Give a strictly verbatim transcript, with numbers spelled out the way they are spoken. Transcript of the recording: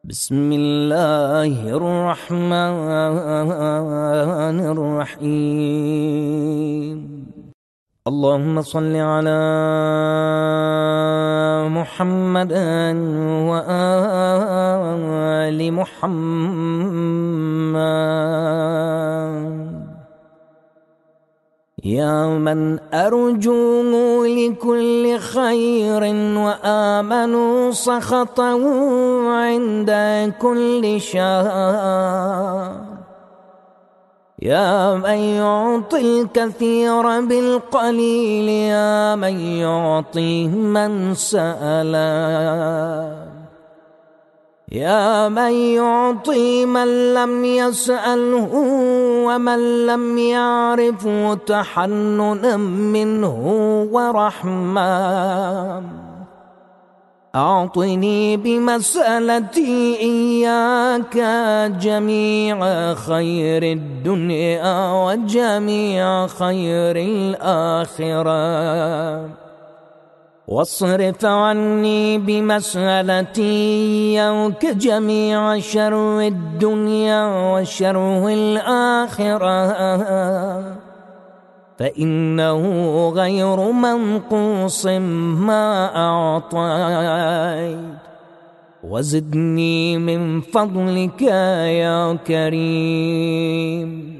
بسم الله الرحمن الرحيم. اللهم صل على محمد وآل محمد. يا من أرجو لكل خير وآمنوا سخطه عند كل شر. يا من يعطي الكثير بالقليل، يا من يعطي من سأل، يا من يعطي من لم يسأله ومن لم يعرف تحننا منه ورحمة. أعطني بمسألتي إياك جميع خير الدنيا وجميع خير الآخرة، واصرف عني بمسألتي إياك جميع شر الدنيا وشر الآخرة، فإنه غير منقوص ما أعطيت. وزدني من فضلك يا كريم.